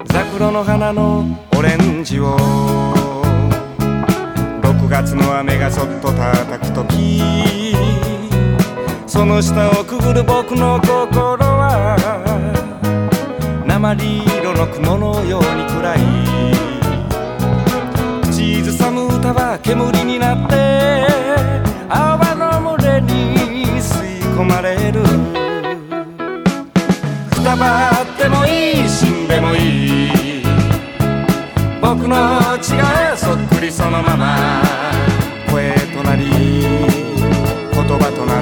桜の花のオレンジを6月の雨がそっと叩くとき、その下をくぐる僕の心は鉛色の雲のように暗い。口ずさむ歌は煙になって泡の群れに吸い込まれる。くたばってもいい、死んでもいい、僕の血がそっくりそのまま声となり言葉とな